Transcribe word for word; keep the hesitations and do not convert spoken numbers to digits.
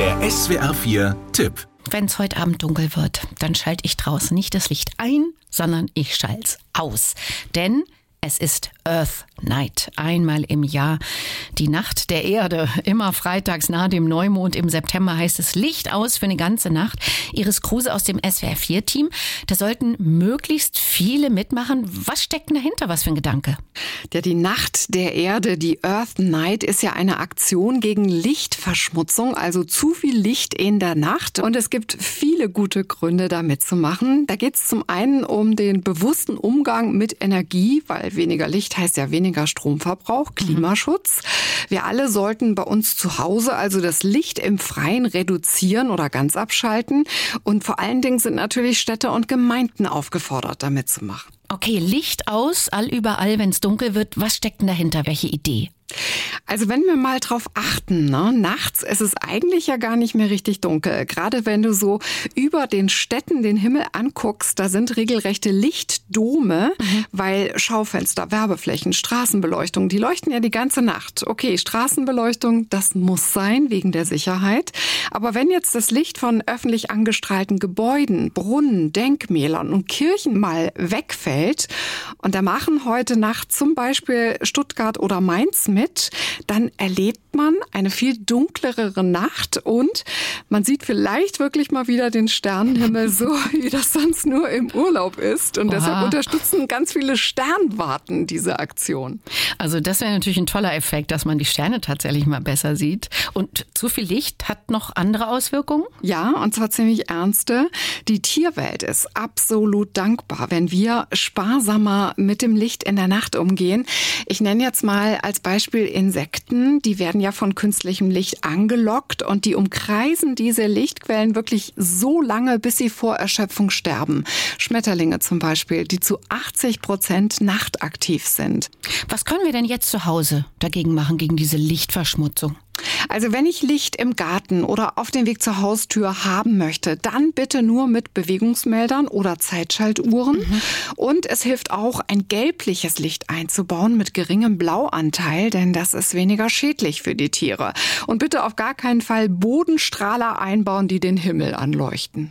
Der S W R vier Tipp. Wenn es heute Abend dunkel wird, dann schalte ich draußen nicht das Licht ein, sondern ich schalte es aus. Denn es ist Earth Night, einmal im Jahr. Die Nacht der Erde, immer freitags nach dem Neumond im September heißt es Licht aus für eine ganze Nacht. Iris Kruse aus dem S W R vier Team, da sollten möglichst viele mitmachen. Was steckt denn dahinter, was für ein Gedanke? Ja, die Nacht der Erde, die Earth Night, ist ja eine Aktion gegen Lichtverschmutzung, also zu viel Licht in der Nacht. Und es gibt viele gute Gründe, da mitzumachen. Da geht es zum einen um den bewussten Umgang mit Energie, weil weniger Licht heißt ja weniger Stromverbrauch, Klimaschutz. Wir alle sollten bei uns zu Hause also das Licht im Freien reduzieren oder ganz abschalten. Und vor allen Dingen sind natürlich Städte und Gemeinden aufgefordert, da mitzumachen. Okay, Licht aus, allüberall, wenn es dunkel wird. Was steckt denn dahinter? Welche Idee? Also wenn wir mal drauf achten, ne? Nachts ist es eigentlich ja gar nicht mehr richtig dunkel. Gerade wenn du so über den Städten den Himmel anguckst, da sind regelrechte Lichtdome, mhm. weil Schaufenster, Werbeflächen, Straßenbeleuchtung, die leuchten ja die ganze Nacht. Okay, Straßenbeleuchtung, das muss sein wegen der Sicherheit. Aber wenn jetzt das Licht von öffentlich angestrahlten Gebäuden, Brunnen, Denkmälern und Kirchen mal wegfällt, und da machen heute Nacht zum Beispiel Stuttgart oder Mainz mit, dann erlebt man eine viel dunklere Nacht und man sieht vielleicht wirklich mal wieder den Sternenhimmel so, wie das sonst nur im Urlaub ist. Und Oha. Deshalb unterstützen ganz viele Sternwarten diese Aktion. Also das wäre natürlich ein toller Effekt, dass man die Sterne tatsächlich mal besser sieht. Und zu viel Licht hat noch andere Auswirkungen? Ja, und zwar ziemlich ernste. Die Tierwelt ist absolut dankbar, wenn wir sparsamer mit dem Licht in der Nacht umgehen. Ich nenne jetzt mal als Beispiel Insekten. Die werden ja von künstlichem Licht angelockt und die umkreisen diese Lichtquellen wirklich so lange, bis sie vor Erschöpfung sterben. Schmetterlinge zum Beispiel, die zu achtzig Prozent nachtaktiv sind. Was können wir denn jetzt zu Hause dagegen machen, gegen diese Lichtverschmutzung? Also wenn ich Licht im Garten oder auf dem Weg zur Haustür haben möchte, dann bitte nur mit Bewegungsmeldern oder Zeitschaltuhren. Mhm. Und es hilft auch, ein gelbliches Licht einzubauen mit geringem Blauanteil, denn das ist weniger schädlich für die Tiere. Und bitte auf gar keinen Fall Bodenstrahler einbauen, die den Himmel anleuchten.